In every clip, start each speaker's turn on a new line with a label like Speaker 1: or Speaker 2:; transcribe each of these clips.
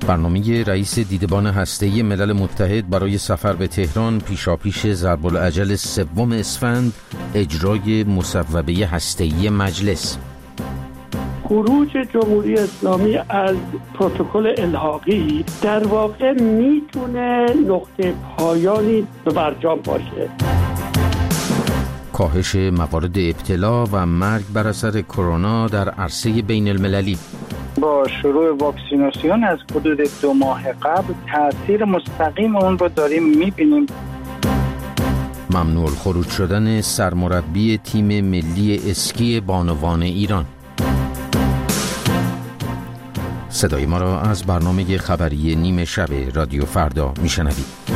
Speaker 1: برنامه رئیس دیدبان هسته‌ای ملل متحد برای سفر به تهران پیشاپیش ضرب الاجل 3 اسفند اجرای مصوبه هسته‌ای مجلس.
Speaker 2: خروج جمهوری اسلامی از پروتکل الحاقی در واقع میتونه نقطه پایانی به برجام باشه.
Speaker 1: کاهش موارد ابتلا و مرگ بر اثر کرونا در عرصه بین المللی.
Speaker 3: با شروع واکسیناسیون از حدود 2 ماه قبل تأثیر مستقیم اون رو داریم میبینیم.
Speaker 1: ممنوع الخروج شدن سرمربی تیم ملی اسکی بانوان ایران. صدای ما را از برنامه خبری نیمه شب رادیو فردا میشنوید.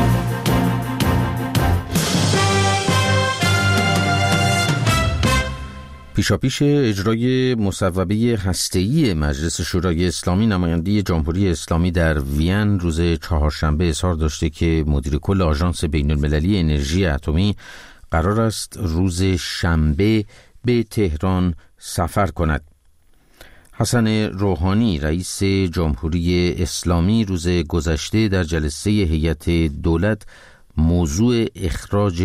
Speaker 1: پیشاپیش اجرای مصوبه هسته‌ای مجلس شورای اسلامی، نماینده جمهوری اسلامی در وین روز چهارشنبه اظهار داشته که مدیر کل آژانس بین المللی انرژی اتمی قرار است روز شنبه به تهران سفر کند. حسن روحانی رئیس جمهوری اسلامی روز گذشته در جلسه هیئت دولت موضوع اخراج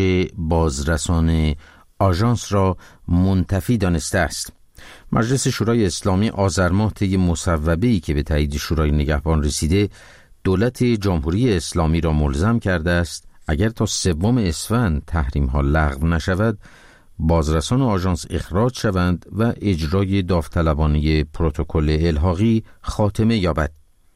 Speaker 1: بازرسان آژانس را منتفی دانسته است. مجلس شورای اسلامی آذر ماه طی مصوبه‌ای که به تایید شورای نگهبان رسیده دولت جمهوری اسلامی را ملزم کرده است اگر تا 3 اسفند تحریم ها لغو نشود بازرسان آژانس اخراج شوند و اجرای داوطلبانه پروتکل الحاقی خاتمه یابد.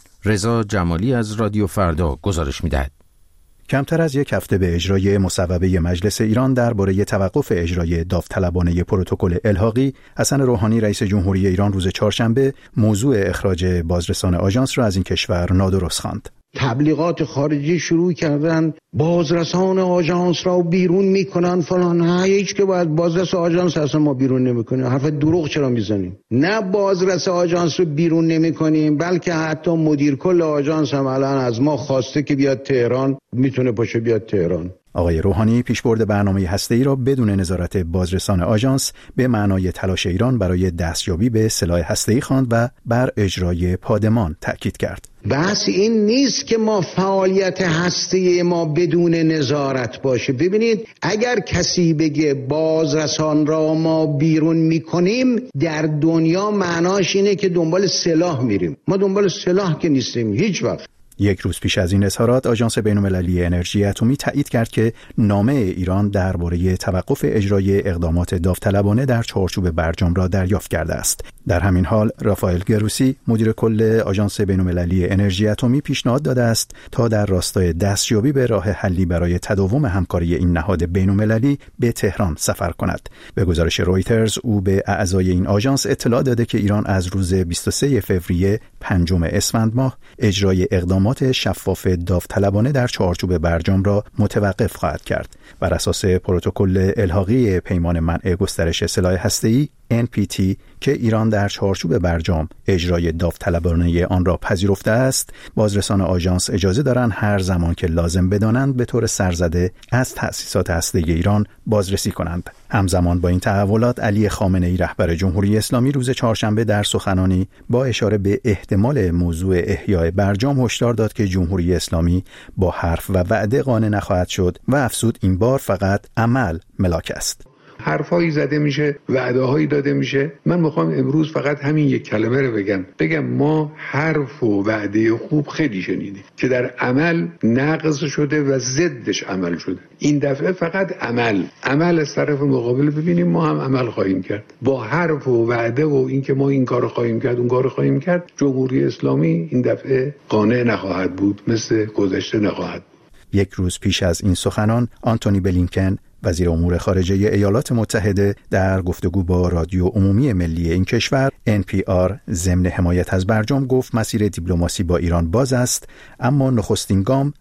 Speaker 1: رضا جمالی از رادیو فردا گزارش می‌دهد.
Speaker 4: کمتر از 1 هفته به اجرای مصوبه مجلس ایران درباره توقف اجرای داوطلبانه پروتکل الحاقی، حسن روحانی رئیس جمهوری ایران روز چهارشنبه موضوع اخراج بازرسان آژانس را از این کشور نادرست خواند.
Speaker 5: تبلیغات خارجی شروع کردن بازرسان آژانس را بیرون میکنن فلان. نه، هیچ که باید بازرس آژانس اصلا ما بیرون نمیکنیم. حرف دروغ چرا میزنیم؟ نه بازرس آژانس رو بیرون نمیکنیم، بلکه حتی مدیر کل آژانس هم الان از ما خواسته که بیاد تهران، میتونه باشه بیاد تهران.
Speaker 4: آقای روحانی پیشبرد برنامه هسته‌ای را بدون نظارت بازرسان آژانس به معنای تلاش ایران برای دستیابی به سلاح هسته‌ای خواند و بر اجرای پادمان تأکید کرد.
Speaker 5: بحث این نیست که ما فعالیت هسته‌ای ما بدون نظارت باشه. ببینید، اگر کسی بگه بازرسان را ما بیرون میکنیم در دنیا معناش اینه که دنبال سلاح میریم. ما دنبال سلاح که نیستیم هیچ وقت.
Speaker 4: 1 روز پیش از این اظهارات آژانس بین‌المللی انرژی اتمی تایید کرد که نامه ایران درباره توقف اجرای اقدامات داوطلبانه در چارچوب برجام را دریافت کرده است. در همین حال رافائل گروسی مدیر کل آژانس بین‌المللی انرژی اتمی پیشنهاد داده است تا در راستای دستیابی به راه حلی برای تداوم همکاری این نهاد بین‌المللی به تهران سفر کند. به گزارش رویترز او به اعضای این آژانس اطلاع داده که ایران از روز 23 فوریه 5 اسفند ماه اجرای اقدامات شفاف داوطلبانه در چارچوب برجام را متوقف خواهد کرد. بر اساس پروتکل الحاقی پیمان منع گسترش سلاح هسته‌ای NPT که ایران در چارچوب برجام اجرای داوطلبانه آن را پذیرفته است، بازرسان آژانس اجازه دارند هر زمان که لازم بدانند به طور سرزده از تأسیسات هسته‌ای ایران بازرسی کنند. همزمان با این تحولات علی خامنه‌ای رهبر جمهوری اسلامی روز چهارشنبه در سخنانی با اشاره به احتمال موضوع احیای برجام هشدار داد که جمهوری اسلامی با حرف و وعده قانع نخواهد شد و افزود این بار فقط عمل ملاک است.
Speaker 6: حرفایی زده میشه، وعده‌هایی داده میشه. من میخوام امروز فقط همین یک کلمه رو بگم ما حرف و وعده خوب خیلی شنیدیم که در عمل نقض شده و ضدش عمل شده. این دفعه فقط عمل از طرف مقابل ببینیم. ما هم عمل خواهیم کرد با حرف و وعده و اینکه ما این کارو خواهیم کرد اون کارو خواهیم کرد. جمهوری اسلامی این دفعه قانع نخواهد بود، مثل گذشته نخواهد بود.
Speaker 4: 1 روز پیش از این سخنان آنتونی بلینکن وزیر امور خارجه ایالات متحده در گفتگو با رادیو عمومی ملی این کشور NPR ضمن حمایت از برجام گفت مسیر دیپلماسی با ایران باز است، اما نخستین گام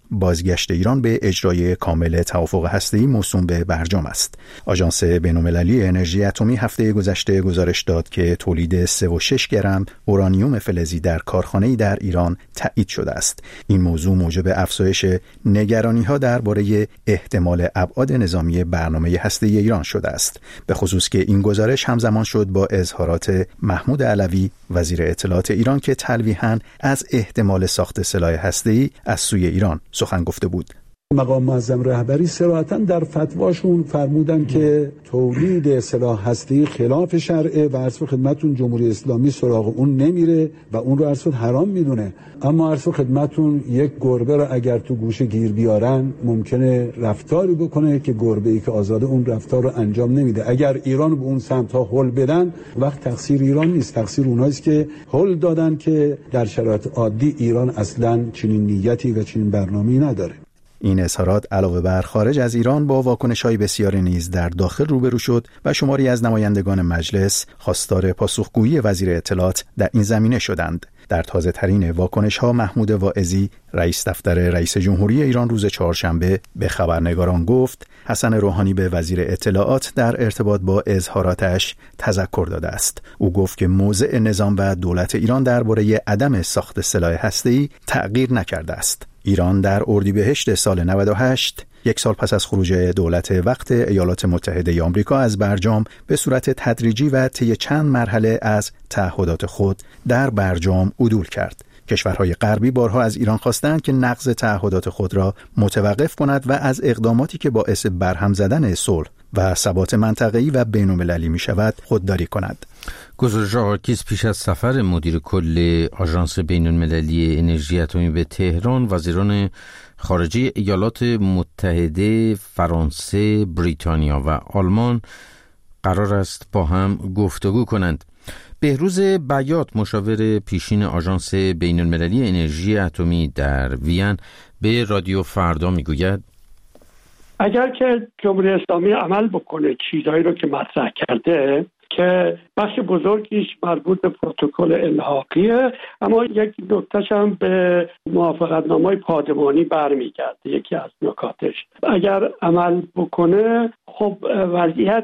Speaker 4: بازگشت ایران به اجرای کامل توافق هسته‌ای موسوم به برجام است. آژانس بین‌المللی انرژی اتمی هفته گذشته گزارش داد که تولید 3.6 گرم اورانیوم فلزی در کارخانه‌ای در ایران تایید شده است. این موضوع موجب افزایش نگرانی‌ها درباره احتمال ابعاد نظامی برنامه هسته‌ای ایران شده است. به خصوص که این گزارش همزمان شد با اظهارات محمود علوی وزیر اطلاعات ایران که تلویحاً از احتمال ساخت سلاح هسته‌ای از سوی ایران سخن گفته بود.
Speaker 7: مقام معظم رهبری صراحتاً در فتواشون فرمودن که تولید سلاح هسته‌ای خلاف شرعه و عرض خدمتتون جمهوری اسلامی سراغ اون نمیره و اون رو عرض حرام میدونه. اما عرض خدمتتون یک گربه رو اگر تو گوشه گیر بیارن ممکنه رفتاری بکنه که گربه‌ای که آزاده اون رفتار رو انجام نمیده. اگر ایران به اون سمت ها هل بدن وقت تقصیر ایران نیست، تقصیر اوناییست که هل دادن که در شرایط عادی ایران اصلاً چنین نیتی و چنین برنامه‌ای نداره.
Speaker 4: این اظهارات علاوه بر خارج از ایران با واکنش‌های بسیاری نیز در داخل روبرو شد و شماری از نمایندگان مجلس خواستار پاسخگویی وزیر اطلاعات در این زمینه شدند. در تازه ترین واکنش‌ها محمود واعظی رئیس دفتر رئیس جمهوری ایران روز چهارشنبه به خبرنگاران گفت حسن روحانی به وزیر اطلاعات در ارتباط با اظهاراتش تذکر داده است. او گفت که موضع نظام و دولت ایران درباره عدم ساخت سلاح هسته‌ای تغییر نکرده است. ایران در اردیبهشت سال 98 یک سال پس از خروج دولت وقت ایالات متحده آمریکا از برجام به صورت تدریجی و طی چند مرحله از تعهدات خود در برجام عدول کرد. کشورهای غربی بارها از ایران خواستند که نقض تعهدات خود را متوقف کند و از اقداماتی که باعث برهم زدن صلح و ثبات منطقه‌ای و بین‌المللی می‌شود خودداری کند.
Speaker 1: گزارش آرکیز پیش از سفر مدیر کل آژانس بین‌المللی انرژی اتمی به تهران، وزیران خارجه ایالات متحده، فرانسه، بریتانیا و آلمان قرار است با هم گفتگو کنند. بهروز بیات، مشاور پیشین آژانس بین‌المللی انرژی اتمی در وین، به رادیو فردا میگوید
Speaker 2: اگر که جمهوری اسلامی عمل بکنه چیزهایی رو که مطرح کرده که بخش بزرگیش مربوط به پروتکل الحاقیه، اما یک نکتهش هم به موافقتنامه‌های پادمانی برمیگرده. یکی از نکاتش اگر عمل بکنه خب وضعیت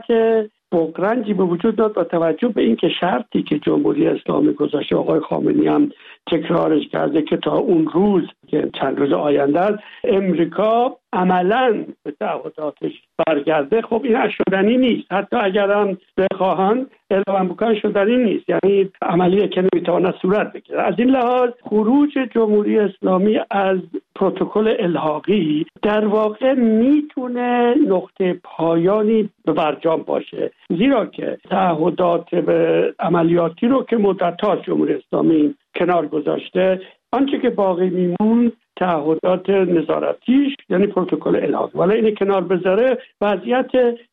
Speaker 2: بغرنجی به وجود داد با توجه به اینکه شرطی که جمهوری اسلامی گذاشته، آقای خامنه‌ای هم تکرارش کرده که تا اون روز که چند روز آینده است امریکا عملاً به تعهداتش برگرده. خب این شدنی نیست، حتی اگر هم بخواهن اعلام بکنن شدنی نیست، یعنی عملیه که نمیتواند صورت بگیره. از این لحاظ خروج جمهوری اسلامی از پروتکل الحاقی در واقع میتونه نقطه پایانی به برجام باشه، زیرا که تعهدات به عملیاتی رو که مدت‌ها جمهوری اسلامی کنار گذاشته، آنچه که باقی میمون تعهدات نظارتیش یعنی پروتکل الحاقی، ولی این کنار بذاره وضعیت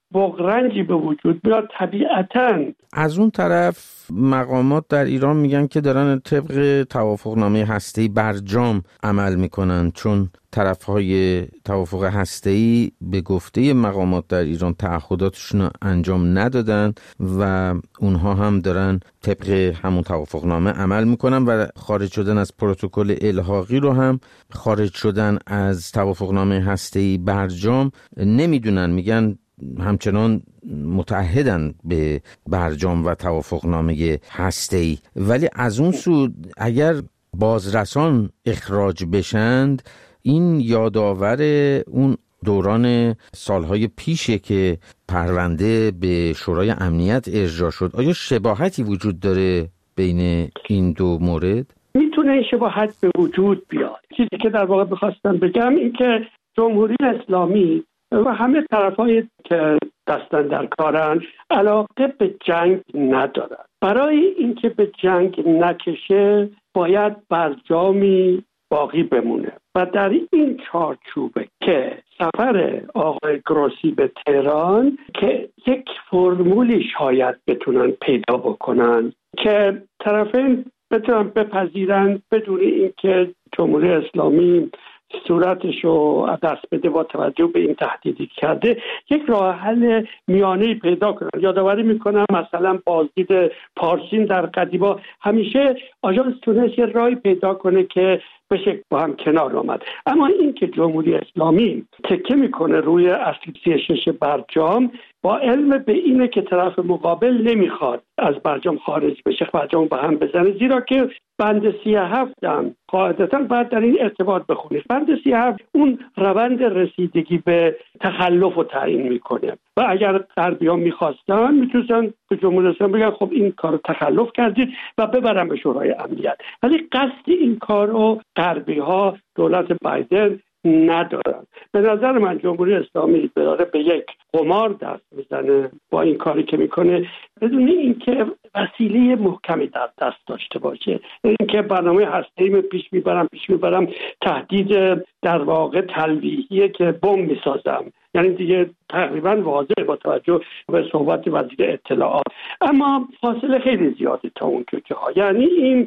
Speaker 2: بغرنجی به وجود میاد. طبیعتاً
Speaker 1: از اون طرف مقامات در ایران میگن که دارن طبق توافقنامه هسته‌ای برجام عمل میکنن، چون طرفهای توافق هسته‌ای به گفته مقامات در ایران تعهداتشون رو انجام ندادن و اونها هم دارن طبق همون توافقنامه عمل میکنن و خارج شدن از پروتکل الحاقی رو هم خارج شدن از توافقنامه هسته‌ای برجام نمیدونن. میگن همچنان متعهدن به برجام و توافقنامه هسته‌ای، ولی از اون سو اگر بازرسان اخراج بشند این یادآور اون دوران سالهای پیشه که پرونده به شورای امنیت ارجاع شد. آیا شباهتی وجود داره بین این دو مورد؟
Speaker 2: میتونه این شباهت به وجود بیاد. چیزی که در واقع بخواستم بگم این که جمهوری اسلامی و همه طرفایی که دستن در کارن علاقه به جنگ ندارن. برای اینکه به جنگ نکشه باید برجامی باقی بمونه و در این چارچوبه که سفر آقای گروسی به تهران که یک فرمولی شاید بتونن پیدا بکنن که طرفین بتونن بپذیرن بدون اینکه جمهوری اسلامی صورتش رو دست بده با توجه به این تهدیدی کرده، یک راه حل میانه‌ای پیدا کنن. یادآوری میکنم مثلا بازدید پارسین در قدیما همیشه آژانس تونست یه راهی پیدا کنه که بشه با هم کنار آمد. اما این که جمهوری اسلامی تکه میکنه روی اصل 36 برجام با علم به اینه که طرف مقابل نمیخواد از برجام خارج بشه، برجام با هم بزنه، زیرا که بند 37 هم قاعدتا باید در این ارتباط بخونید. بند 37 اون روند رسیدگی به تخلف رو تعیین میکنه و اگر غربی‌ها میخواستن میتونن به جمهوری اسلامی بگن خب این کارو تخلف کردید و ببرن به شورای امنیت. ولی قصد این کارو غربی‌ها، دولت بایدن ندارن. به نظر من جمهوری اسلامی داره به یک قمار دست میزنه با این کاری که میکنه بدون اینکه وسیله محکمی در دست داشته باشه. اینکه برنامه هسته‌ای پیش میبرم تهدید در واقع تلویحیه که بمب میسازم، یعنی دیگه تقریبا واضحه با توجه به صحبت وزیر اطلاعات. اما فاصله خیلی زیاده تا اون که یعنی این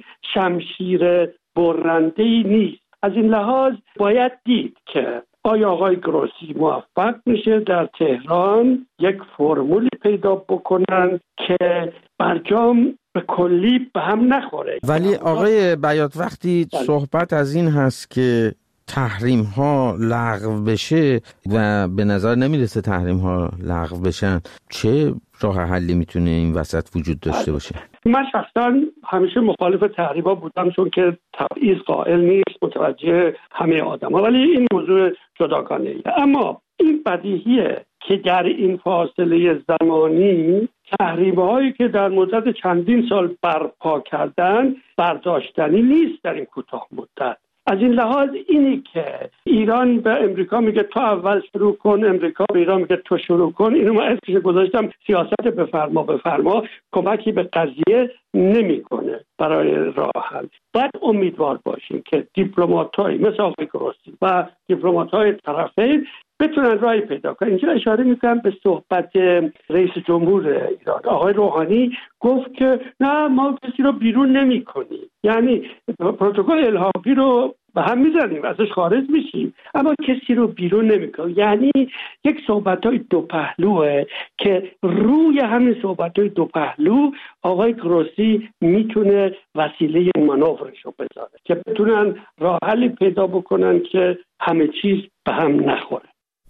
Speaker 2: شمشیر برنده‌ای نیست. از این لحاظ باید دید که آیا آقای گروسی موفق میشه در تهران یک فرمولی پیدا بکنن که برجام به کلی به هم نخوره.
Speaker 1: ولی آقای بیات وقتی صحبت از این هست که تحریم ها لغو بشه و به نظر نمیرسه تحریم ها لغو بشن، چه راه حلی میتونه این وسط وجود داشته باشه؟
Speaker 2: من شخصا همیشه مخالف تحریم‌ها بودم چون که تبعیض قائل نیست متوجه همه آدم‌ها، ولی این موضوع جداگانه‌ایه. اما این بدیهیه که در این فاصله زمانی تحریم‌هایی که در مدت چندین سال برپا کردن برداشتنی نیست در این کوتاه مدت. از این لحاظ اینی که ایران به امریکا میگه تو اول شروع کن، امریکا به ایران میگه تو شروع کن، اینو من اسمش گذاشتم سیاست بفرما کمکی به قضیه نمیکنه برای راه حل. باید امیدوار باشیم که دیپلمات‌های مثل آقای گروسی و دیپلمات‌های طرفین بتونن راهی پیدا کنن. اینجا اشاره میکنم به صحبت رئیس جمهور ایران آقای روحانی، گفت که نه ما کسی رو بیرون نمی‌کنیم، یعنی پروتکل الحاقی رو به هم میزنیم ازش خارج میشیم اما کسی رو بیرون نمی‌کنیم. یعنی یک صحبت‌های دو پهلوه که روی همین صحبت‌های دو پهلو آقای گروسی میتونه وسیله مانورش رو بذاره که بتونن راه حلی پیدا بکنن که همه چیز به هم نخوره.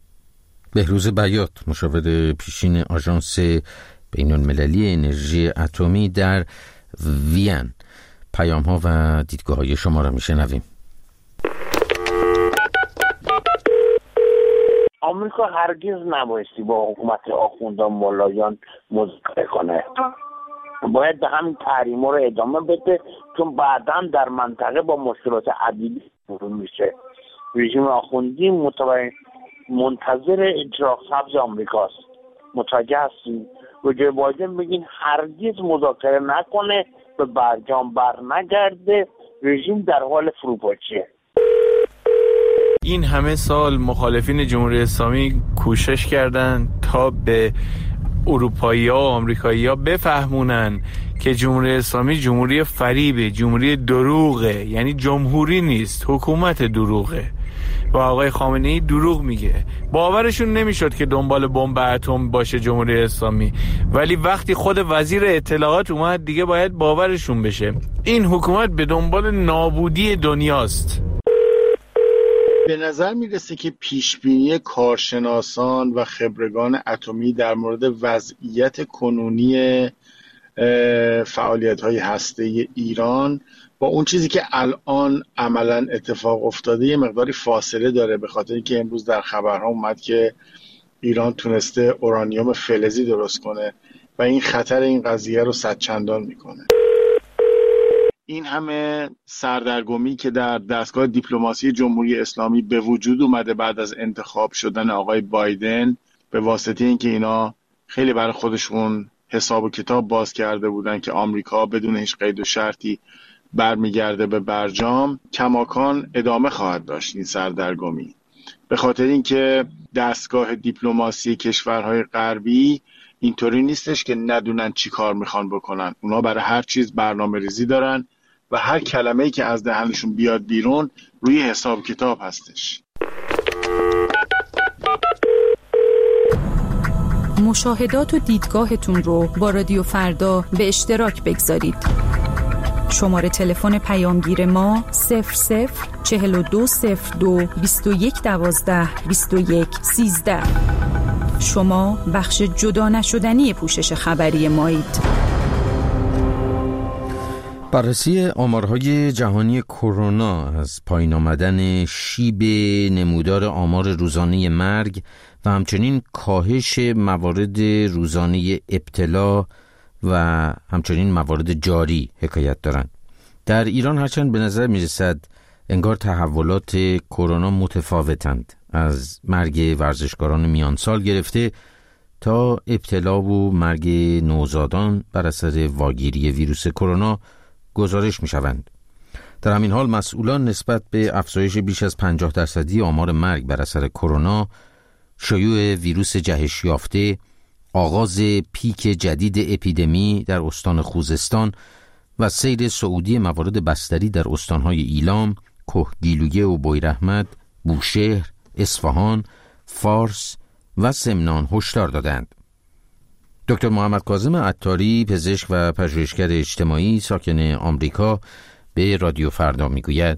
Speaker 1: بهروز بیات، مشاور پیشین آژانس بین‌المللی انرژی اتمی در وین، پیام‌ها و دیدگاه‌های شما را میشنویم.
Speaker 8: آمریکا هرگز نبایستی با حکومت آخوندان ملایان مذاکره کنه، باید به همین تحریم‌ها رو ادامه بده چون بعداً در منطقه با مشکلات عدیدی روبرو میشه. رژیم آخوندی منتظر اجراق سبز آمریکاست. متوجه هستیم؟ به جای بایدن بگین هرگز مذاکره نکنه، به برجام بر نگرده، رژیم در حال فروپاشیه.
Speaker 9: این همه سال مخالفین جمهوری اسلامی کوشش کردند تا به اروپایی‌ها و آمریکایی‌ها بفهمونن که جمهوری اسلامی جمهوری فریبه، جمهوری دروغه، یعنی جمهوری نیست، حکومت دروغه و آقای خامنه‌ای دروغ میگه. باورشون نمیشد که دنبال بمب اتم باشه جمهوری اسلامی، ولی وقتی خود وزیر اطلاعات اومد دیگه باید باورشون بشه. این حکومت به دنبال نابودی دنیاست.
Speaker 10: به نظر میرسه که پیشبینی کارشناسان و خبرگان اتمی در مورد وضعیت کنونی فعالیت‌های هسته‌ای ایران با اون چیزی که الان عملاً اتفاق افتاده یه مقداری فاصله داره، به خاطر اینکه امروز در خبرها اومد که ایران تونسته اورانیوم فلزی درست کنه و این خطر این قضیه رو صدچندان میکنه. این همه سردرگمی که در دستگاه دیپلماسی جمهوری اسلامی به وجود اومده بعد از انتخاب شدن آقای بایدن، به واسطه اینکه اینا خیلی برای خودشون حساب و کتاب باز کرده بودن که آمریکا بدون هیچ قید و شرطی برمیگرده به برجام، کماکان ادامه خواهد داشت این سردرگمی، به خاطر اینکه دستگاه دیپلماسی کشورهای غربی اینطوری نیستش که ندونن چی کار میخوان بکنن. اونا برای هر چیز برنامه ریزی دارن و هر کلمه‌ای که از دهنشون بیاد بیرون روی حساب کتاب هستش.
Speaker 11: مشاهدات و دیدگاهتون رو با رادیو فردا به اشتراک بگذارید. شماره تلفن پیامگیر ما 004202 2112 2113. شما بخش جدا نشدنی پوشش خبری مایید.
Speaker 1: بررسی آمارهای جهانی کرونا از پایین آمدن شیب نمودار آمار روزانه مرگ و همچنین کاهش موارد روزانه ابتلا و همچنین موارد جاری حکایت دارند. در ایران هرچند به نظر می‌رسد انگار تحولات کرونا متفاوتند، از مرگ ورزشکاران میان سال گرفته تا ابتلا و مرگ نوزادان بر اثر واگیری ویروس کرونا گزارش می‌شوند. در همین حال مسئولان نسبت به افزایش بیش از 50% آمار مرگ بر اثر کرونا، شیوع ویروس جهش یافته، آغاز پیک جدید اپیدمی در استان خوزستان و سیر صعودی موارد بستری در استان‌های ایلام، کهگیلویه و بویراحمد، بوشهر، اصفهان، فارس و سمنان هشدار دادند. دکتر محمد کاظم عطاری، پزشک و پژوهشگر اجتماعی ساکن آمریکا، به رادیو فردا میگوید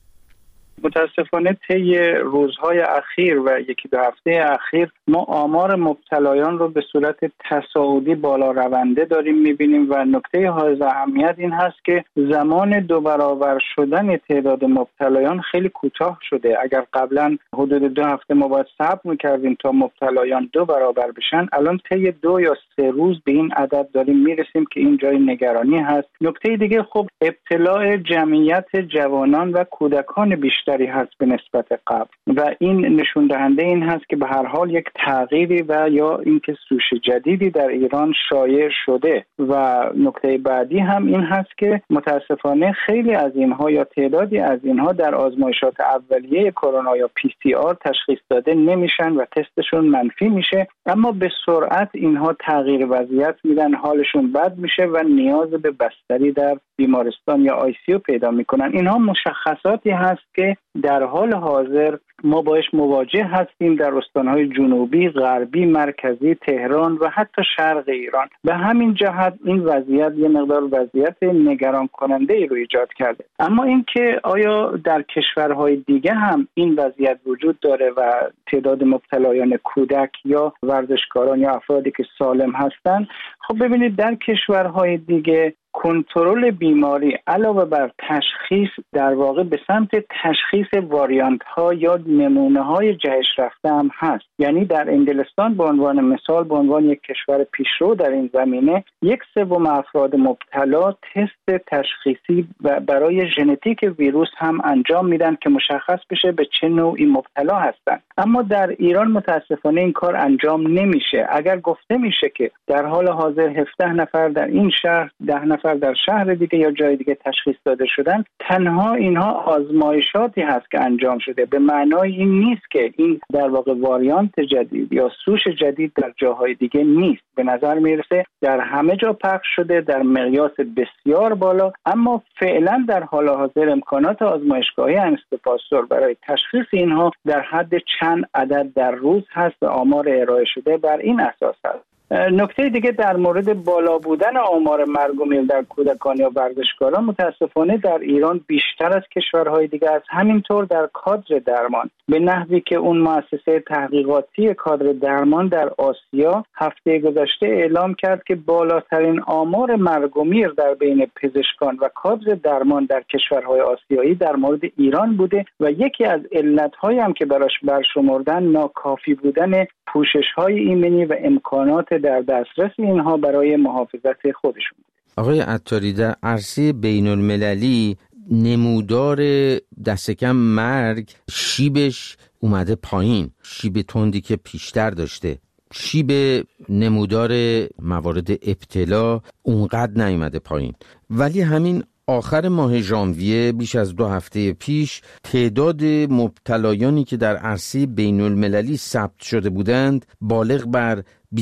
Speaker 3: متاسفانه طی روزهای اخیر و یکی دو هفته اخیر ما آمار مبتلایان رو به صورت تصاعدی بالا رونده داریم میبینیم و نکته حائز اهمیت این هست که زمان 2 برابر شدن تعداد مبتلایان خیلی کوتاه شده. اگر قبلا حدود 2 هفته ما باید صبر میکردیم تا مبتلایان 2 برابر بشن، الان طی 2 یا 3 روز به این عدد داریم میرسیم که این جای نگرانی هست. نکته دیگه خب ابتلاع جمعیت جوانان و کودکان بیشتری هست به نسبت قبل و این نشون دهنده این هست که به هر حال یک تغییری و یا اینکه سوش جدیدی در ایران شایع شده. و نکته بعدی هم این هست که متاسفانه خیلی از اینها یا تعدادی از اینها در آزمایشات اولیه کرونا یا PCR تشخیص داده نمیشن و تستشون منفی میشه، اما به سرعت اینها تغییر وضعیت میدن، حالشون بد میشه و نیاز به بستری در بیمارستان یا ICU پیدا میکنن. اینها مشخصاتی هست که در حال حاضر ما باش مواجه هستیم در استانهای جنوبی، غربی، مرکزی، تهران و حتی شرق ایران. به همین جهت این وضعیت یه مقدار وضعیت نگران کننده ای رو ایجاد کرده. اما اینکه آیا در کشورهای دیگه هم این وضعیت وجود داره و تعداد مبتلایان کودک یا ورزشکاران یا افرادی که سالم هستن، خب ببینید در کشورهای دیگه کنترل بیماری علاوه بر تشخیص در واقع به سمت تشخیص واریانت ها یا نمونه های جهش رفته هم هست. یعنی در انگلستان به عنوان مثال، به عنوان یک کشور پیشرو در این زمینه، 1/3 افراد مبتلا تست تشخیصی و برای ژنتیک ویروس هم انجام میدن که مشخص بشه به چه نوعی مبتلا هستن. اما در ایران متاسفانه این کار انجام نمیشه. اگر گفته میشه که در حال حاضر 17 نفر در این شهر، 10 نفر در شهر دیگه یا جای دیگه تشخیص داده شدن، تنها اینها آزمایشاتی هست که انجام شده. به معنای این نیست که این در واقع واریانت جدید یا سوش جدید در جاهای دیگه نیست. به نظر میرسه در همه جا پخش شده در مقیاس بسیار بالا، اما فعلا در حال حاضر امکانات آزمایشگاهی انستپاسور برای تشخیص اینها در حد چند عدد در روز هست و آمار ارائه شده بر این اساس هست. نکته دیگه در مورد بالا بودن آمار مرگ و میل در کودکان یا ورزشکاران، متاسفانه در ایران بیشتر از کشورهای دیگه است. همینطور در کادر درمان، به نحوی که اون مؤسسه تحقیقاتی کادر درمان در آسیا هفته گذشته اعلام کرد که بالاترین آمار مرگ و میر در بین پزشکان و کادر درمان در کشورهای آسیایی در مورد ایران بوده و یکی از علت‌هایی هم که براش برشمردن ناکافی بودن پوشش‌های ایمنی و امکانات در دسترس اینها برای محافظت خودشون بود.
Speaker 1: آقای عطاری، در عرصه بین المللی نمودار دست کم مرگ شیبش اومده پایین، شیب تندی که پیشتر داشته، شیب نمودار موارد ابتلا اونقدر نیومده پایین، ولی همین آخر ماه ژانویه بیش از 2 هفته پیش تعداد مبتلایانی که در عرصه بین المللی ثبت شده بودند بالغ بر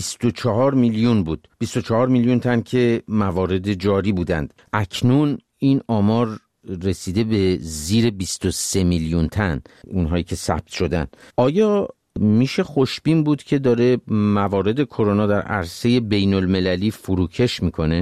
Speaker 1: 24 میلیون بود. 24 میلیون تن که موارد جاری بودند. اکنون این آمار رسیده به زیر 23 میلیون تن، اونهایی که ثبت شدن. آیا میشه خوشبین بود که داره موارد کرونا در عرصه بین المللی فروکش میکنه؟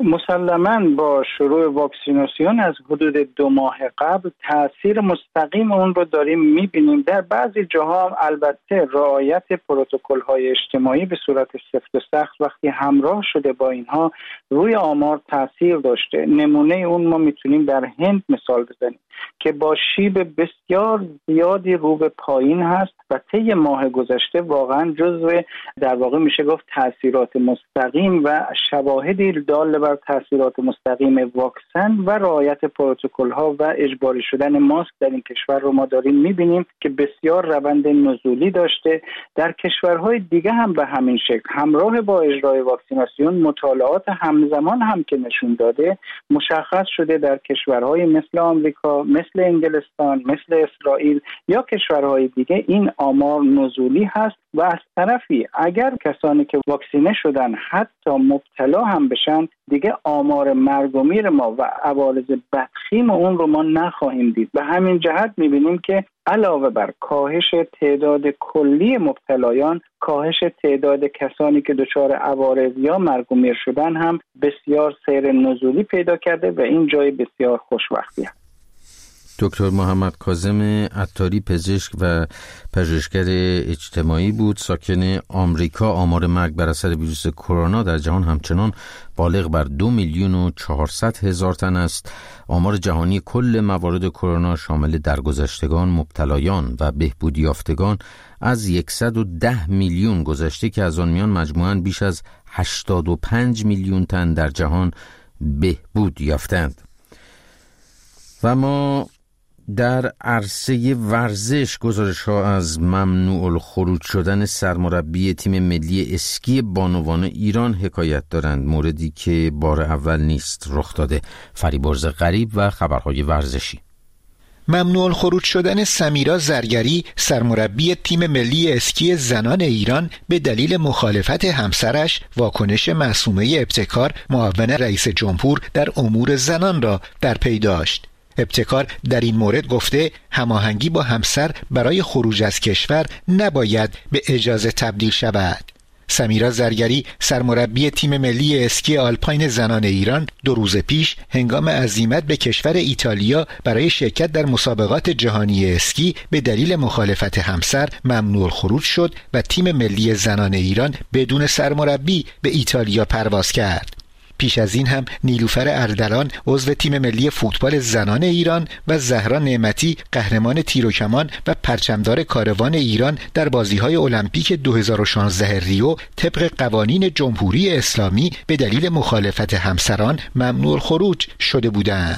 Speaker 3: مسلماً با شروع واکسیناسیون از حدود 2 ماه قبل تأثیر مستقیم اون رو داریم می‌بینیم. در بعضی جاها هم البته رعایت پروتکل‌های اجتماعی به صورت سفت و سخت وقتی همراه شده با اینها روی آمار تأثیر داشته. نمونه اون ما میتونیم در هند مثال بزنیم که با شیب بسیار زیادی رو به پایین هست و طی ماه گذشته واقعا جزو در واقع میشه گفت تأثیرات مستقیم و شواهدی دال بر تأثیرات مستقیم واکسن و رعایت پروتکل‌ها و اجباری شدن ماسک در این کشور رو ما داریم میبینیم که بسیار روند نزولی داشته. در کشورهای دیگه هم به همین شکل همراه با اجرای واکسیناسیون مطالعات همزمان هم که نشون داده مشخص شده در کشورهای مثل آمریکا، مثل انگلستان، مثل اسرائیل یا کشورهای دیگه این آمار نزولی هست و از طرفی اگر کسانی که واکسینه شدن حتی مبتلا هم بشن دیگه آمار مرگ و میر ما و عوارض بدخیم اون رو ما نخواهیم دید. به همین جهت میبینیم که علاوه بر کاهش تعداد کلی مبتلایان، کاهش تعداد کسانی که دچار عوارض یا مرگ و میر شدن هم بسیار سیر نزولی پیدا کرده و این جای بسیار خوشبختی هست.
Speaker 1: دکتر محمد کاظم عطاری پزشک و پژوهشگر اجتماعی بود، ساکن آمریکا. آمار مرگ بر اثر ویروس کرونا در جهان همچنان بالغ بر 2,400,000 تن است. آمار جهانی کل موارد کرونا شامل درگذشتگان، مبتلایان و بهبود یافتگان از 110 میلیون گذشته که از آن میان مجموعاً بیش از 85 میلیون تن در جهان بهبود یافتند. و ما در عرصه ورزش گزارش‌ها از ممنوع الخروج شدن سرمربی تیم ملی اسکی بانوان ایران حکایت دارند، موردی که بار اول نیست رخ داده. فریبرز غریب و خبرهای ورزشی.
Speaker 12: ممنوع الخروج شدن سمیرا زرگری سرمربی تیم ملی اسکی زنان ایران به دلیل مخالفت همسرش واکنش معصومه ابتکار معاون رئیس جمهور در امور زنان را در پی داشت. ابتکار در این مورد گفته هماهنگی با همسر برای خروج از کشور نباید به اجازه تبدیل شود. سمیرا زرگری سرمربی تیم ملی اسکی آلپاین زنان ایران 2 روز پیش هنگام عزیمت به کشور ایتالیا برای شرکت در مسابقات جهانی اسکی به دلیل مخالفت همسر ممنوع الخروج شد و تیم ملی زنان ایران بدون سرمربی به ایتالیا پرواز کرد. پیش از این هم نیلوفر اردلان عضو تیم ملی فوتبال زنان ایران و زهرا نعمتی قهرمان تیر و کمان و پرچمدار کاروان ایران در بازی‌های المپیک 2016 ریو طبق قوانین جمهوری اسلامی به دلیل مخالفت همسران ممنوع الخروج شده بودند.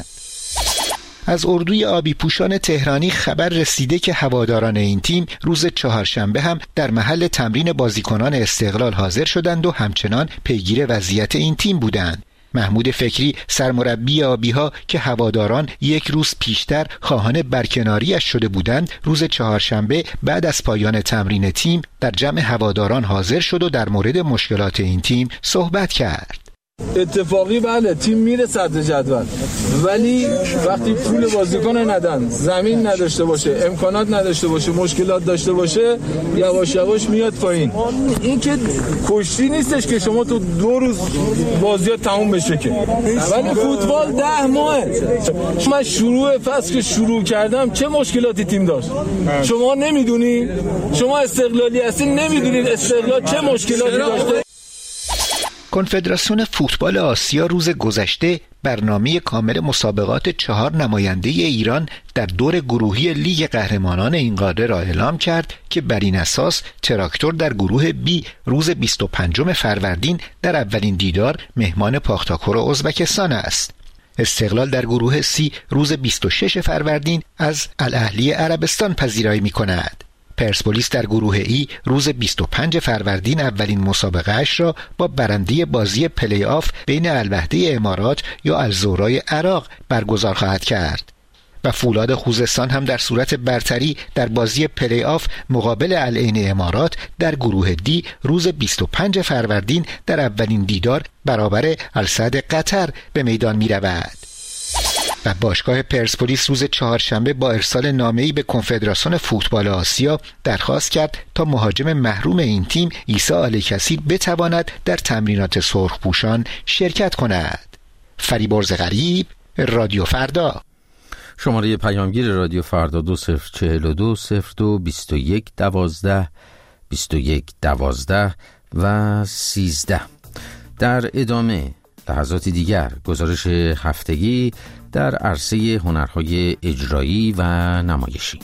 Speaker 12: از اردوی آبی پوشان تهرانی خبر رسیده که هواداران این تیم روز چهارشنبه هم در محل تمرین بازیکنان استقلال حاضر شدند و همچنان پیگیر وضعیت این تیم بودند. محمود فکری سرمربی آبی‌ها که هواداران 1 روز پیشتر خواهان برکناریش شده بودند، روز چهارشنبه بعد از پایان تمرین تیم در جمع هواداران حاضر شد و در مورد مشکلات این تیم صحبت کرد.
Speaker 13: اتفاقی بله تیم میره صدر جدول، ولی وقتی پول بازیکن ندن، زمین نداشته باشه، امکانات نداشته باشه، مشکلات داشته باشه، یواش یواش میاد پایین. این که کشتی نیستش که شما تو 2 روز بازیات تموم بشه که، ولی فوتبال 10 ماهه. من شروع فصل که شروع کردم چه مشکلاتی تیم داشت شما نمیدونی؟ شما استقلالی هستین نمیدونید استقلال چه مشکلاتی داشته؟
Speaker 12: کنفدراسیون فوتبال آسیا روز گذشته برنامه کامل مسابقات 4 نماینده ایران در دور گروهی لیگ قهرمانان این قاره را اعلام کرد که بر این اساس تراکتور در گروه بی روز 25 فروردین در اولین دیدار مهمان پاختاکور ازبکستان است. استقلال در گروه سی روز 26 فروردین از الاهلی عربستان پذیرایی می کند. پرسپولیس در گروه ای روز 25 فروردین اولین مسابقه اش را با برنده بازی پلی آف بین الوحده امارات یا الزهرای عراق برگزار خواهد کرد. و فولاد خوزستان هم در صورت برتری در بازی پلی آف مقابل العین امارات در گروه دی روز 25 فروردین در اولین دیدار برابر السعد قطر به میدان می رود. و باشگاه پرسپولیس روز چهارشنبه با ارسال نامه‌ای به کنفدراسیون فوتبال آسیا درخواست کرد تا مهاجم محروم این تیم عیسی آل کثیر بتواند در تمرینات سرخپوشان شرکت کند. فریبرز غریب، رادیو فردا.
Speaker 1: شماره پیامگیر رادیو فردا 2042-02-21-12 و 13. در ادامه لحظاتی دیگر گزارش هفتگی در عرصه هنرهای اجرایی و نمایشی.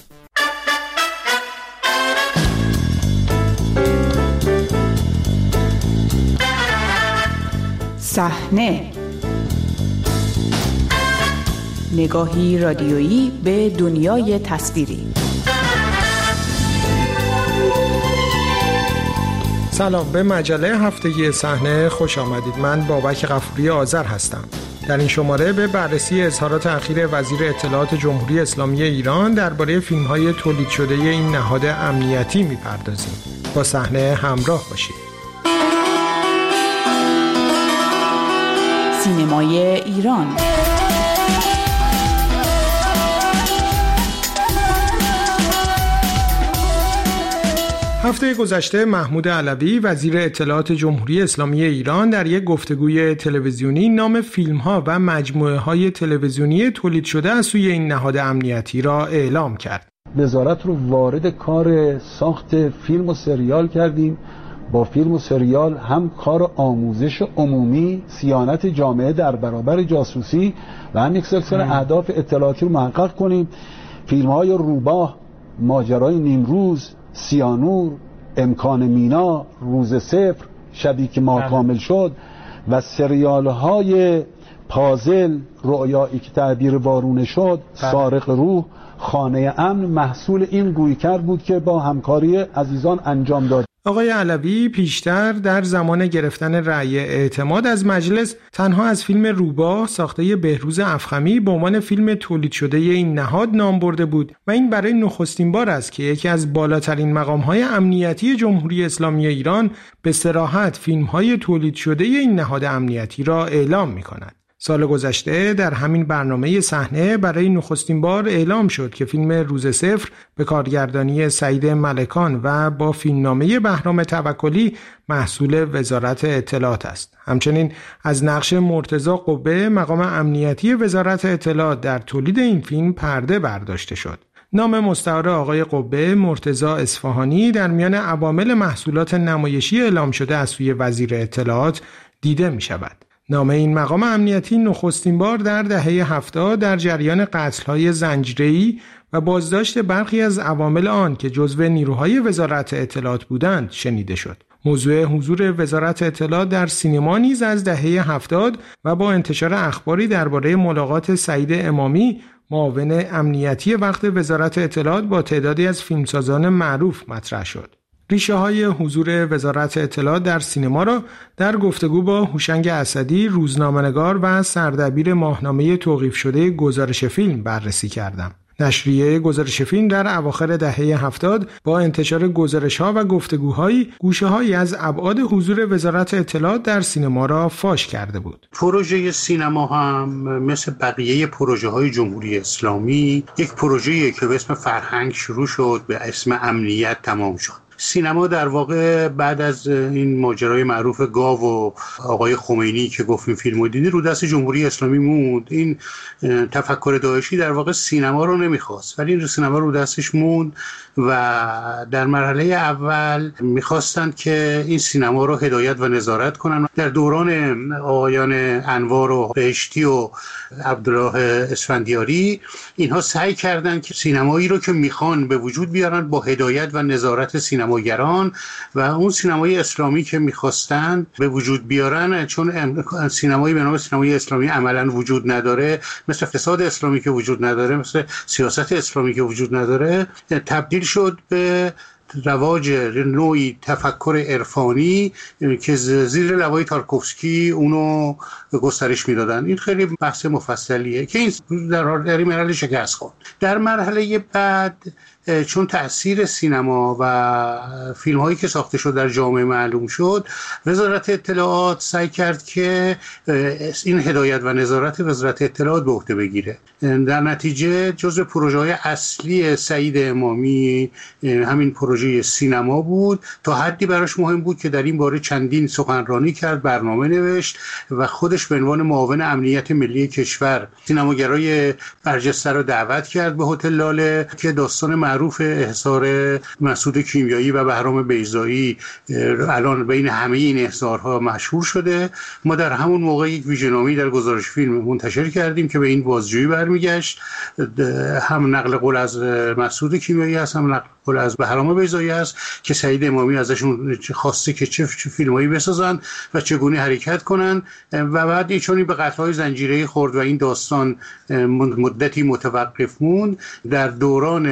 Speaker 11: صحنه، نگاهی رادیویی به دنیای تصویری.
Speaker 14: سلام، به مجله هفتگی صحنه خوش آمدید. من بابک غفوری آذر هستم. در این شماره به بررسی اظهارات اخیر وزیر اطلاعات جمهوری اسلامی ایران درباره فیلم‌های تولید شده این نهاد امنیتی می‌پردازیم. با صحنه همراه باشید.
Speaker 11: سینمای ایران.
Speaker 14: هفته گذشته محمود علوی وزیر اطلاعات جمهوری اسلامی ایران در یک گفتگوی تلویزیونی نام فیلم‌ها و مجموعه‌های تلویزیونی تولید شده از سوی این نهاد امنیتی را اعلام کرد.
Speaker 7: وزارت رو وارد کار ساخت فیلم و سریال کردیم. با فیلم و سریال هم کار آموزش عمومی، صیانت جامعه در برابر جاسوسی و هم یک سلسله اهداف اطلاعاتی رو محقق کنیم. فیلم‌های روباه، ماجرای نیمروز، سیانور، امکان مینا، روز صفر، شبی که ما کامل شد و سریال‌های پازل، رؤیایی که تعبیر وارونه شد، سارق روح، خانه امن محصول این رویکرد بود که با همکاری عزیزان انجام داد.
Speaker 14: آقای علوی پیشتر در زمان گرفتن رأی اعتماد از مجلس تنها از فیلم روباه ساخته بهروز افخمی به عنوان فیلم تولید شده این نهاد نام برده بود و این برای نخستین بار است که یکی از بالاترین مقام‌های امنیتی جمهوری اسلامی ایران به صراحت فیلم‌های تولید شده این نهاد امنیتی را اعلام می‌کند. سال گذشته در همین برنامه صحنه برای نخستین بار اعلام شد که فیلم روز صفر به کارگردانی سعید ملکان و با فیلمنامه بهرام توکلی محصول وزارت اطلاعات است. همچنین از نقش مرتضی قبه مقام امنیتی وزارت اطلاعات در تولید این فیلم پرده برداشته شد. نام مستعار آقای قبه مرتضی اصفهانی در میان عوامل محصولات نمایشی اعلام شده از سوی وزیر اطلاعات دیده می شود. نام این مقام امنیتی نخستین بار در دهه 70 در جریان قتل‌های زنجیره‌ای و بازداشت برخی از عوامل آن که جزو نیروهای وزارت اطلاعات بودند شنیده شد. موضوع حضور وزارت اطلاعات در سینما نیز از دهه 70 و با انتشار اخباری درباره ملاقات سعید امامی معاون امنیتی وقت وزارت اطلاعات با تعدادی از فیلمسازان معروف مطرح شد. ریشه های حضور وزارت اطلاعات در سینما را در گفتگو با هوشنگ اسدی، روزنامه‌نگار و سردبیر ماهنامه توقیف شده گزارش فیلم بررسی کردم. نشریه گزارش فیلم در اواخر دهه 70 با انتشار گزارش‌ها و گفتگوهایی گوشه‌هایی از ابعاد حضور وزارت اطلاعات در سینما را فاش کرده بود.
Speaker 15: پروژه سینما هم مثل بقیه پروژه‌های جمهوری اسلامی یک پروژه‌ای که به اسم فرهنگ شروع شد به اسم امنیت تمام شد. سینما در واقع بعد از این ماجرای معروف گاو و آقای خمینی که گفت این فیلمو دیدی رو دست جمهوری اسلامی موند. این تفکر داعشی در واقع سینما رو نمیخواست ولی این سینما رو دستش موند و در مرحله اول میخواستند که این سینما رو هدایت و نظارت کنن. در دوران آقایان انوار و بهشتی و عبدالله اسفندیاری اینها سعی کردند که سینمایی رو که میخوان به وجود بیارن با هدایت و نظارت سینماگران و اون سینمای اسلامی که میخواستن به وجود بیارن، چون سینمایی به نام سینمای اسلامی عملا وجود نداره، مثل فساد اسلامی که وجود نداره، مثل سیاست اسلامی که وجود نداره، تبدیل شد به رواج نوعی تفکر عرفانی که زیر لوای تارکوفسکی اونو گسترش میدادن. این خیلی بحث مفصلیه که این در این مرحله شکست خورد. در مرحله بعد چون تأثیر سینما و فیلم هایی که ساخته شد در جامعه معلوم شد، وزارت اطلاعات سعی کرد که این هدایت و نظارت وزارت اطلاعات به عهده بگیره. در نتیجه جزو پروژه های اصلی سعید امامی همین پروژه پروژه سینما بود. تا حدی براش مهم بود که در این باره چندین سخنرانی کرد، برنامه نوشت و خودش به عنوان معاون امنیت ملی کشور سینماگرای برجسته رو دعوت کرد به هتل لاله که داستان معروف احضار مسعود کیمیایی و بهرام بیضایی الان بین همه این احضارها مشهور شده. ما در همون موقع یک ویژه‌نامه‌ای در گزارش فیلم منتشر کردیم که به این بازجویی برمیگشت. هم نقل قول از مسعود کیمیایی هست، هم نقل قول از بهرام بیضایی هست که سعید امامی ازشون خواسته که چه فیلمایی بسازن و چگونه حرکت کنن و بعد چون به قطعه‌های زنجیره‌ای خورد و این داستان مدتی متوقف موند. در دوران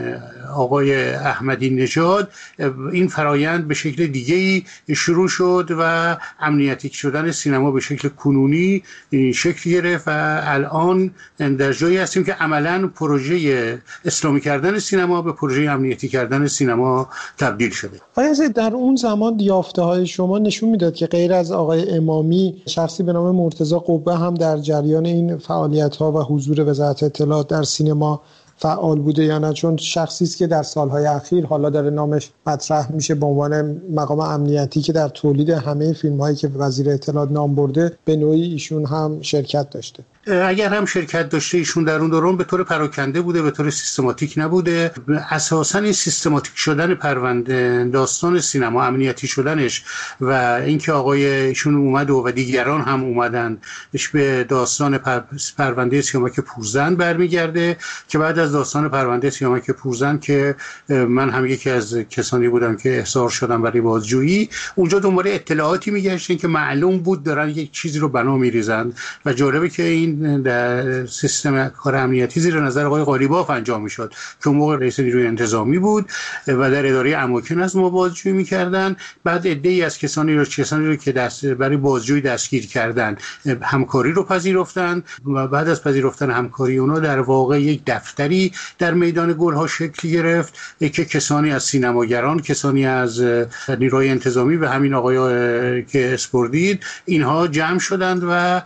Speaker 15: آقای احمدی نژاد این فرایند به شکل دیگه‌ای شروع شد و امنیتی شدن سینما به شکل کنونی شکل گرفت و الان در جایی هستیم که عملاً پروژه اسلامی کردن سینما به پروژه امنیتی کردن سینما تبدیل شده.
Speaker 14: آیا در اون زمان یافته‌های شما نشون میداد که غیر از آقای امامی شخصی به نام مرتضی قبه هم در جریان این فعالیت‌ها و حضور وزارت اطلاعات در سینما فعال بوده یا نه؟ چون شخصی است که در سالهای اخیر حالا داره نامش مطرح میشه به عنوان مقام امنیتی که در تولید همه فیلم‌هایی که وزیر اطلاعات نام برده به نوعی ایشون هم شرکت داشته.
Speaker 15: اگر هم شرکت داشته ایشون در اون دوران به طور پراکنده بوده، به طور سیستماتیک نبوده. اساساً این سیستماتیک شدن پرونده داستان سینما، امنیتی شدنش و اینکه آقای ایشون اومد و دیگران هم اومدن به داستان پرونده سیامک پورزن برمیگرده که بعد از داستان پرونده سیامک پورزن که من هم یکی از کسانی بودم که احضار شدم برای بازجویی، اونجا دنبال اطلاعاتی میگشتن که معلوم بود دارن یک چیزی رو بنا میریزن و جالبه که این در سیستم کار امنیتی زیر نظر آقای قالیباف انجام میشد که اون موقع رئیس نیروی انتظامی بود و در اداره اماکن از ما بازجویی میکردن. بعد عده‌ای از کسانی رو که برای بازجویی دستگیر کردن همکاری رو پذیرفتن و بعد از پذیرفتن همکاری اونا در واقع یک دفتری در میدان گلها شکل گرفت که کسانی از سینماگران، کسانی از نیروی انتظامی و همین آقای که اسپردید اینها جمع شدند و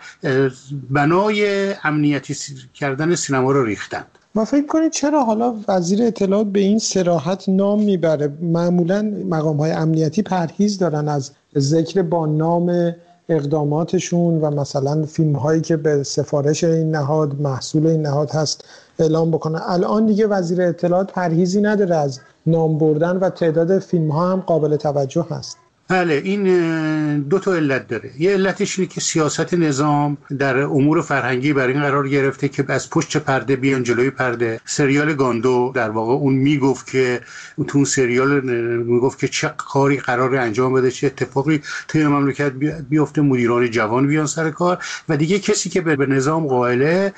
Speaker 15: بنای امنیتی کردن سینما رو ریختند.
Speaker 14: ما فکر کنید چرا حالا وزیر اطلاعات به این صراحت نام میبره؟ معمولا مقام‌های امنیتی پرهیز دارن از ذکر با نام اقداماتشون و مثلا فیلم‌هایی که به سفارش این نهاد محصول این نهاد هست اعلام بکنن. الان دیگه وزیر اطلاعات پرهیزی نداره از نام بردن و تعداد فیلم‌ها هم قابل توجه هست.
Speaker 15: بله، این دو تا علت داره. یه علتش اینه که سیاست نظام در امور فرهنگی بر این قرار گرفته که از پشت پرده بیان جلوی پرده. سریال گاندو در واقع اون میگفت که تو اون سریال میگفت که چه کاری قراره انجام بده، چه اتفاقی توی مملکت بیفته، مدیران جوان بیان سر کار و دیگه کسی که به نظام قائله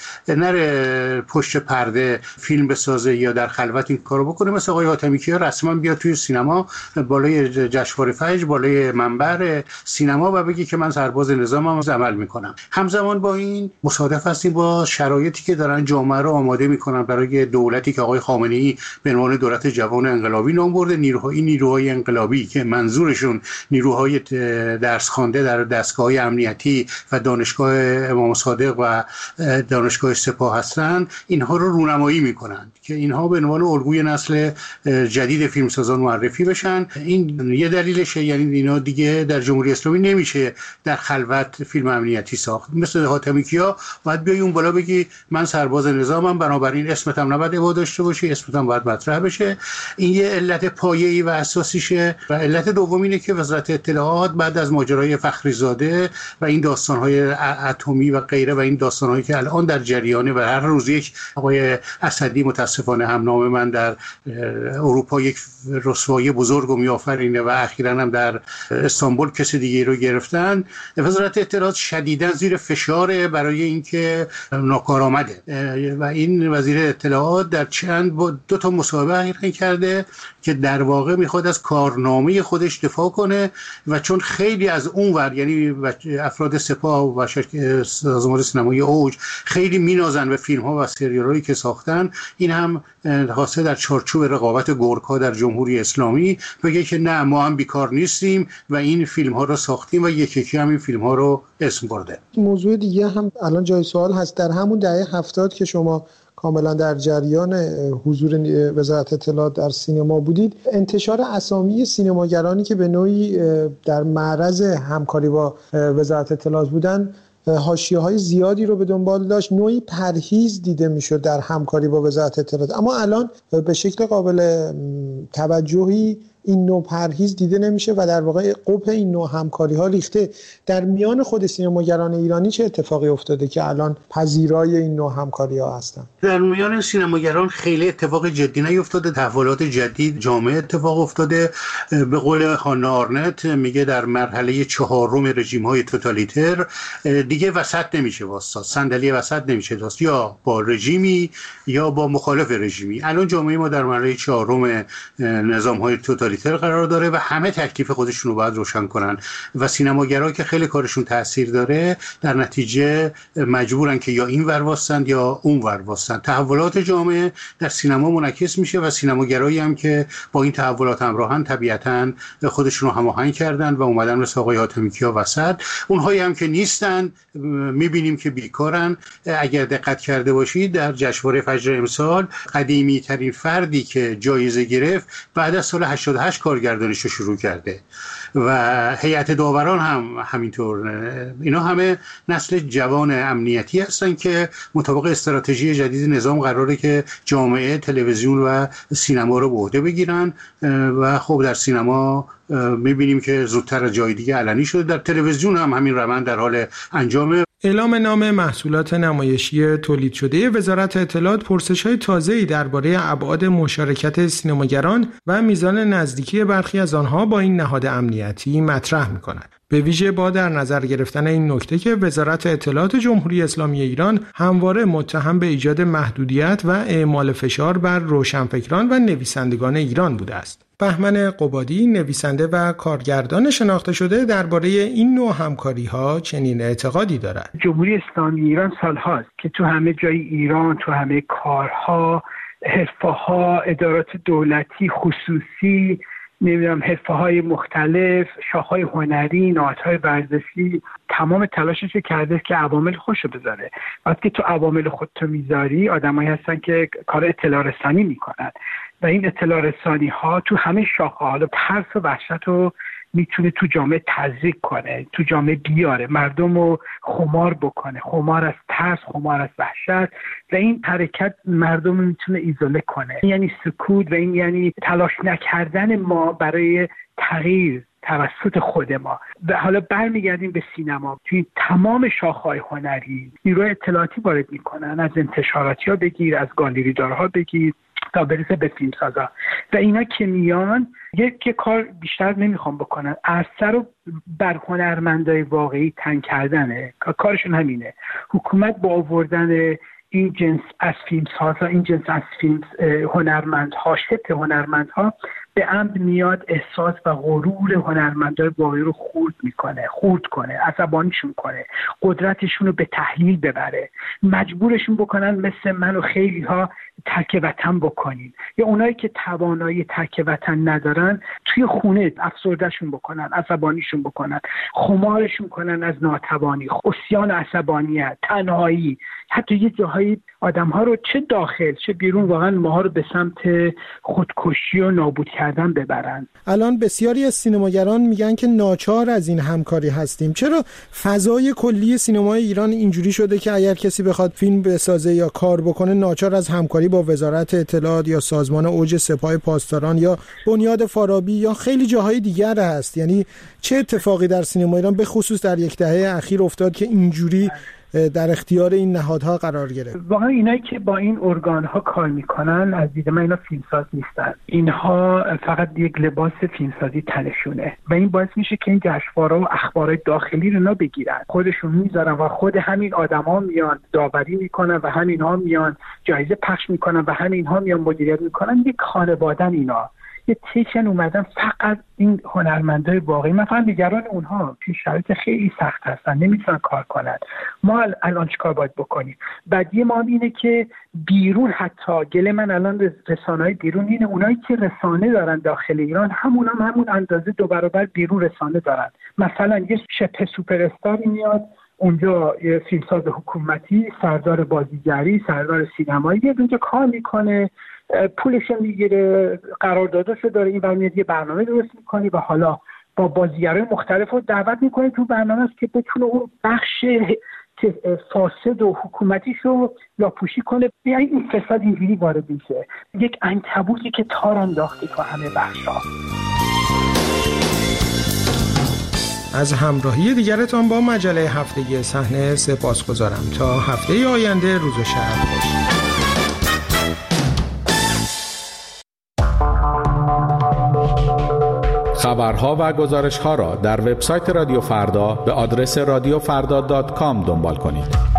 Speaker 15: نره پشت پرده فیلم بسازه یا در خلوت این کارو بکنه. مثل آقای حاتمیکیا رسما بیاد توی سینما بالای جشنواره فجر، بالای منبر سینما و بگی که من سرباز نظامم عمل میکنم. همزمان با این مصادف هستیم با شرایطی که دارن جامعه رو آماده میکنن برای دولتی که آقای خامنه‌ای به عنوان دولت جوان انقلابی نام برده. نیروهای انقلابی که منظورشون نیروهای درس خوانده در دستگاه‌های امنیتی و دانشگاه امام صادق و دانشگاه سپاه هستن، اینها رو رونمایی میکنن که اینها به عنوان الگوی نسل جدید فیلمسازان معرفی بشن. این یه دلیلشه، یعنی اینا دیگه در جمهوری اسلامی نمیشه در خلوت فیلم امنیتی ساخت. مثل حاتمیکیا باید بیای اون بالا بگی من سرباز نظامم، بنابراین اسمت هم نباید ابا داشته باشی، اسمت هم باید مطرح بشه. این یه علت پایه‌ای و اساسیشه. و علت دوم اینه که وزارت اطلاعات بعد از ماجرای فخریزاده و این داستان‌های اتمی و غیره و این داستان‌هایی که الان در جریانه و هر روز یک آقای اسدی متاسفانه هم نام من در اروپا یک رسوایی بزرگ رو میآفرینه و اخیراً هم در استانبول کسی دیگه رو گرفتن، وزارت اطلاعات شدیداً زیر فشاره برای اینکه ناکارآمده و این وزیر اطلاعات در دو تا مصاحبه اخیراً کرده که در واقع میخواد از کارنامه خودش دفاع کنه و چون خیلی از اونور یعنی افراد سپاه و سازمان سینمایی اوج خیلی مینازن به فیلم‌ها و سریال‌هایی که ساختن، این هم خواسته در چارچوب رقابت گورکا در جمهوری اسلامی بگه که نه ما هم بیکار نیستیم و این فیلم‌ها رو ساختیم و یکی هم این فیلم‌ها رو اسم برده.
Speaker 14: موضوع دیگه هم الان جای سوال هست. در همون دهه 70 که شما کاملا در جریان حضور وزارت اطلاعات در سینما بودید، انتشار اسامی سینماگرانی که به نوعی در معرض همکاری با وزارت اطلاعات بودن حاشیه‌های زیادی رو به دنبال داشت، نوعی پرهیز دیده میشد در همکاری با وزارت اطلاعات. اما الان به شکل قابل توجهی این نوع پرهیز دیده نمیشه و در واقع قبح این نوع همکاری ها ریخته. در میان خود سینماگران ایرانی چه اتفاقی افتاده که الان پذیرای این نوع همکاری ها هستن؟
Speaker 15: در میان سینماگران خیلی اتفاق جدی نیفتاده، تحولات جدید جامعه اتفاق افتاده. به قول خانم آرنت میگه در مرحله 4 رژیم های توتالیتر دیگه وسط نمیشه واسطا، صندلی وسط نمیشه داشت، یا با رژیمی یا با مخالف رژیمی. الان جامعه ما در مرحله 4 نظام های توتالیتر قرار داره و همه تکلیف خودشون رو باید روشن کنن و سینماگرا که خیلی کارشون تاثیر داره در نتیجه مجبورن که یا این ور واسن یا اون ور واسن. تحولات جامعه در سینما منعکس میشه و سینماگرایی هم که با این تحولات همراهن طبیعتاً خودشون رو هماهنگ کردن و اومدن مثل آقای حاتمیکیا وسط. اونهایی هم که نیستن میبینیم که بیکارن. اگر دقت کرده باشید در جشنواره فجر امسال قدیمی ترین فردی که جایزه گرفت بعد از سال 88 کارگردانیش رو شروع کرده و هیئت داوران هم همینطور. اینا همه نسل جوان امنیتی هستن که مطابق استراتژی جدید نظام قراره که جامعه تلویزیون و سینما رو به عهده بگیرن و خب در سینما میبینیم که زودتر از جای دیگه علنی شده، در تلویزیون هم همین روند در حال انجامه.
Speaker 14: اعلام نام محصولات نمایشی تولید شده وزارت اطلاعات پرسش‌های تازه‌ای درباره ابعاد مشارکت سینماگران و میزان نزدیکی برخی از آنها با این نهاد امنیتی مطرح می‌کند. به ویژه با در نظر گرفتن این نکته که وزارت اطلاعات جمهوری اسلامی ایران همواره متهم به ایجاد محدودیت و اعمال فشار بر روشنفکران و نویسندگان ایران بوده است. بهمن قبادی، نویسنده و کارگردان شناخته شده، درباره این نوع همکاری‌ها چنین اعتقادی دارد.
Speaker 16: جمهوری اسلامی ایران سال‌هاست که تو همه جای ایران، تو همه کارها، حرفه‌ها، ادارات دولتی، خصوصی، حرفه‌های مختلف، شاخه‌های هنری، نهادهای ورزشی، تمام تلاشش کرده که عوامل خوشو بذاره. وقتی تو عوامل خودتو میذاری، آدمایی هستن که کار اطلاع رسانی میکنن و این اطلاع رسانی ها تو همه شاخه ها ترس و وحشت رو میتونه تو جامعه تزریق کنه، تو جامعه بیاره، مردم رو خمار بکنه، خمار از ترس، خمار از وحشت، و این حرکت مردم رو میتونه ایزوله کنه. یعنی سکوت و این یعنی تلاش نکردن ما برای تغییر توسط خود ما. و حالا برمیگردیم به سینما. توی تمام شاخه‌های هنری نیروی اطلاعاتی وارد میکنن، از انتشاراتی ها بگیر، از گالری دارها بگیر تا برسه به فیلمسازا، و اینا که میان یک کار بیشتر نمیخوام بکنن، عرصه رو بر هنرمندای واقعی تنگ کردنه. کارشون همینه. حکومت با آوردن این جنس از فیلمسازا، این جنس از هنرمندها، شبه هنرمندها، به عمد میاد احساس و غرور هنرمندای واقعی رو خورد کنه، عصبانیشون کنه، قدرتشون رو به تحلیل ببره، مجبورشون بکنن مثل من و خیلی ها ترک وطن بکنین، یا اونایی که توانایی ترک وطن ندارن توی خونه افسردهشون بکنن، عصبانیشون بکنن، خمارشون کنن از ناتوانی، عصیان عصبانیت، تنهایی، حتی یه جاهایی آدم‌ها رو چه داخل چه بیرون واقعا ماها رو به سمت خودکشی و نابود کردن ببرن.
Speaker 14: الان بسیاری از سینماگران میگن که ناچار از این همکاری هستیم. چرا فضای کلی سینمای ایران اینجوری شده که اگر کسی بخواد فیلم بسازه یا کار بکنه ناچار از همکاری با وزارت اطلاعات یا سازمان اوج سپاه پاسداران یا بنیاد فارابی یا خیلی جاهای دیگر هست؟ یعنی چه اتفاقی در سینما ایران به خصوص در یک دهه اخیر افتاد که اینجوری در اختیار این نهادها قرار گرفت؟
Speaker 16: واقعا اینایی که با این ارگان‌ها کار میکنن از دید من اینا فیلمساز نیستن. اینها فقط یک لباس فیلمسازی تنشونه و این باعث میشه که این جشنواره‌ها و اخبارهای داخلی رو اینا بگیرن، خودشون میذارن و خود همین آدما میان داوری میکنن و همینها میان جایزه پخش میکنن و همینها میان مدیریت میکنن. یک خانواده‌ن اینا، یه تیشن اومدن فقط این هنرمندای واقعی. مثلا نگران اونها توی شرایط خیلی سخت هستن، نمیتونن کار کنن. ما الان چیکار باید بکنیم؟ بعدی ما اینه که بیرون، حتی گله من الان رسانه‌های بیرون اینه، اونایی که رسانه دارن داخل ایران همون اندازه 2 برابر بیرون رسانه دارن. مثلا یه شبه سوپر استاری میاد اونجا یه فیلمساز حکومتی، سردار بازیگری، سردار سینمایی اونجا کار میکنه، پولش میگیره، قرارداداشو داره، این برمیاد یه برنامه درست میکنه و حالا با بازیگرای مختلف رو دعوت میکنه تو برنامه که بتونه اون بخش که فاسد و حکومتیشو لاپوشی کنه. یعنی این فساد اینجوری وارد میشه، یک عنکبوتی که تار انداخته تو همه بخش‌ها.
Speaker 14: از همراهی دیگرتان با مجله هفتگی صحنه سپاسگزارم. تا هفته آینده، روز و شب خوش.
Speaker 17: خبرها و گزارش‌ها را در وبسایت رادیو فردا به آدرس radiofrda.com دنبال کنید.